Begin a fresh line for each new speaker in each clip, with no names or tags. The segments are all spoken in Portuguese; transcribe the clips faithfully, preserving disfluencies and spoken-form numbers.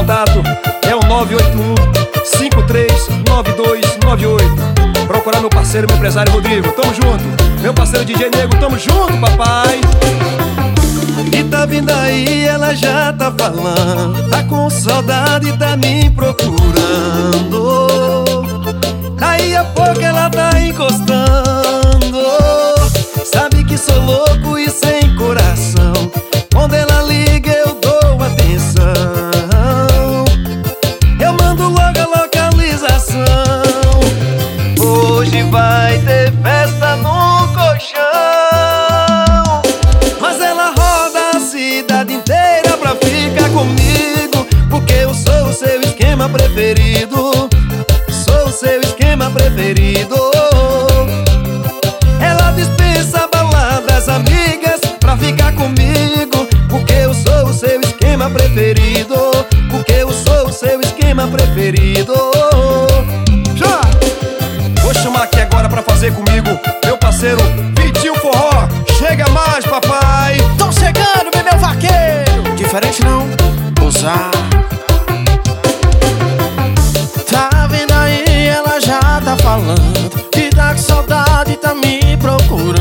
contato é o nove oito um, cinco três nove dois nove oito. Procurar meu parceiro, meu empresário Rodrigo, tamo junto. Meu parceiro D J Nego, tamo junto, papai.
E tá vindo aí, ela já tá falando, tá com saudade, tá me procurando. Daí a pouco ela tá encostando. Sabe que sou louco e sem coração. Quando ela liga eu dou atenção. Eu mando logo a localização. Hoje vai ter festa no colchão. Mas ela roda a cidade inteira pra ficar comigo, porque eu sou o seu esquema preferido. Sou o seu esquema preferido. Ela dispensa baladas, amigas, pra ficar comigo, porque eu sou o seu esquema preferido. Porque eu sou o seu esquema preferido.
Já! Vou chamar aqui agora pra fazer comigo meu parceiro Vitinho Forró. Chega mais, papai.
Tô chegando, meu vaqueiro. Diferente não, usar. Tá vendo aí, ela já tá falando que tá com saudade, tá me procurando.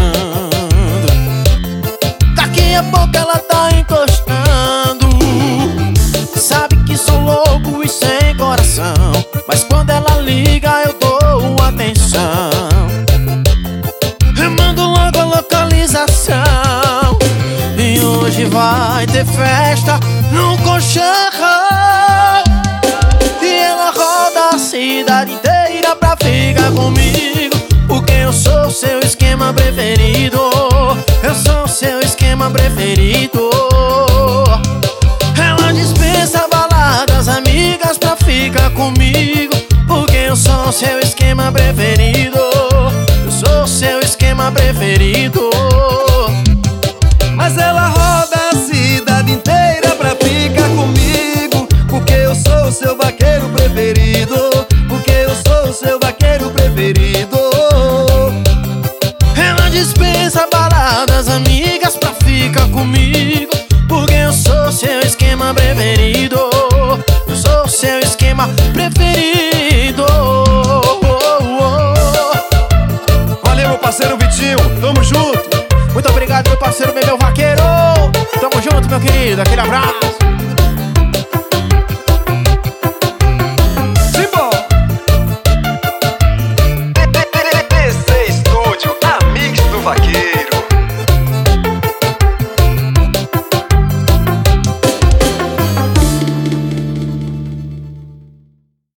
Daqui a pouco ela tá encostando. Sabe que sou louco e sem coração, mas quando ela liga eu dou atenção. Eu mando logo a localização. E hoje vai ter festa no colchão. E ela roda a cidade inteira pra ficar comigo, porque eu sou o seu esquema preferido. Eu sou o seu esquema preferido. Ela dispensa baladas, amigas, pra ficar comigo, porque eu sou o seu esquema preferido. Eu sou o seu esquema preferido.
Mas ela roda a cidade inteira pra ficar comigo, porque eu sou o seu vaqueiro preferido. Porque eu sou o seu vaqueiro preferido.
Ela dispensa baladas, amigas, pra ficar comigo, porque eu sou o seu esquema preferido. Eu sou o seu esquema preferido.
Valeu, meu parceiro Vitinho, tamo junto.
Muito obrigado, meu parceiro Bebel Vaqueiro. Tamo junto, meu querido, aquele abraço.